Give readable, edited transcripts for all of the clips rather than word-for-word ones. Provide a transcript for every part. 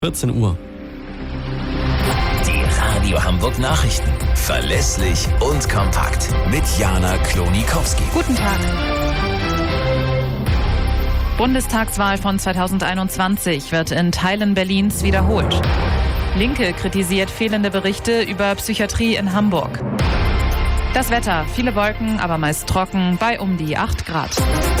14 Uhr. Die Radio Hamburg Nachrichten. Verlässlich und kompakt. Mit Jana Klonikowski. Guten Tag. Bundestagswahl von 2021 wird in Teilen Berlins wiederholt. Linke kritisiert fehlende Berichte über Psychiatrie in Hamburg. Das Wetter, viele Wolken, aber meist trocken, bei um die 8 Grad.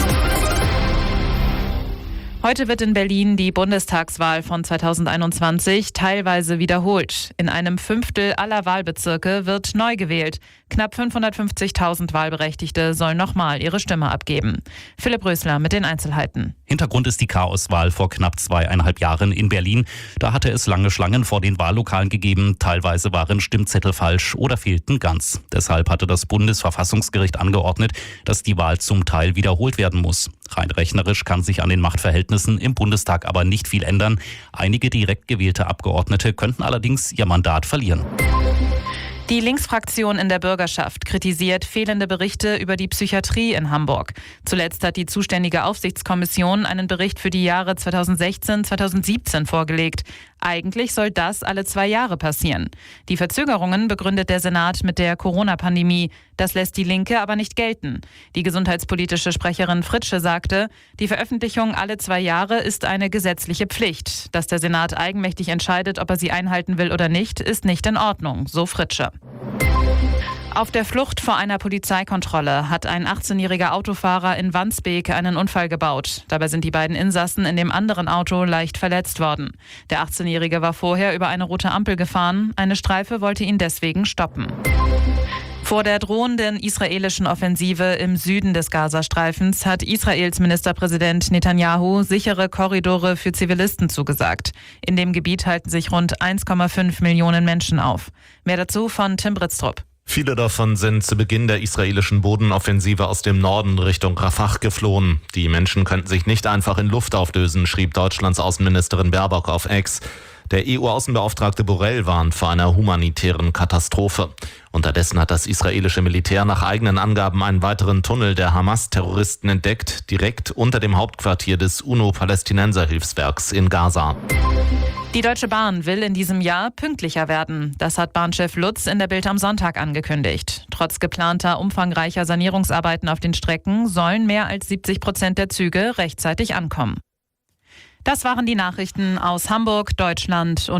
Heute wird in Berlin die Bundestagswahl von 2021 teilweise wiederholt. In einem Fünftel aller Wahlbezirke wird neu gewählt. Knapp 550.000 Wahlberechtigte sollen nochmal ihre Stimme abgeben. Philipp Rösler mit den Einzelheiten. Hintergrund ist die Chaoswahl vor knapp 2,5 Jahren in Berlin. Da hatte es lange Schlangen vor den Wahllokalen gegeben. Teilweise waren Stimmzettel falsch oder fehlten ganz. Deshalb hatte das Bundesverfassungsgericht angeordnet, dass die Wahl zum Teil wiederholt werden muss. Rein rechnerisch kann sich an den Machtverhältnissen im Bundestag aber nicht viel ändern. Einige direkt gewählte Abgeordnete könnten allerdings ihr Mandat verlieren. Die Linksfraktion in der Bürgerschaft kritisiert fehlende Berichte über die Psychiatrie in Hamburg. Zuletzt hat die zuständige Aufsichtskommission einen Bericht für die Jahre 2016-2017 vorgelegt. Eigentlich soll das alle 2 Jahre passieren. Die Verzögerungen begründet der Senat mit der Corona-Pandemie. Das lässt die Linke aber nicht gelten. Die gesundheitspolitische Sprecherin Fritsche sagte, die Veröffentlichung alle 2 Jahre ist eine gesetzliche Pflicht. Dass der Senat eigenmächtig entscheidet, ob er sie einhalten will oder nicht, ist nicht in Ordnung, so Fritsche. Auf der Flucht vor einer Polizeikontrolle hat ein 18-jähriger Autofahrer in Wandsbek einen Unfall gebaut. Dabei sind die beiden Insassen in dem anderen Auto leicht verletzt worden. Der 18-jährige war vorher über eine rote Ampel gefahren. Eine Streife wollte ihn deswegen stoppen. Vor der drohenden israelischen Offensive im Süden des Gazastreifens hat Israels Ministerpräsident Netanyahu sichere Korridore für Zivilisten zugesagt. In dem Gebiet halten sich rund 1,5 Millionen Menschen auf. Mehr dazu von Tim Britztrup. Viele davon sind zu Beginn der israelischen Bodenoffensive aus dem Norden Richtung Rafah geflohen. Die Menschen könnten sich nicht einfach in Luft auflösen, schrieb Deutschlands Außenministerin Baerbock auf X. Der EU-Außenbeauftragte Borrell warnt vor einer humanitären Katastrophe. Unterdessen hat das israelische Militär nach eigenen Angaben einen weiteren Tunnel der Hamas-Terroristen entdeckt, direkt unter dem Hauptquartier des UNO-Palästinenser-Hilfswerks in Gaza. Die Deutsche Bahn will in diesem Jahr pünktlicher werden. Das hat Bahnchef Lutz in der Bild am Sonntag angekündigt. Trotz geplanter umfangreicher Sanierungsarbeiten auf den Strecken sollen mehr als 70% der Züge rechtzeitig ankommen. Das waren die Nachrichten aus Hamburg, Deutschland und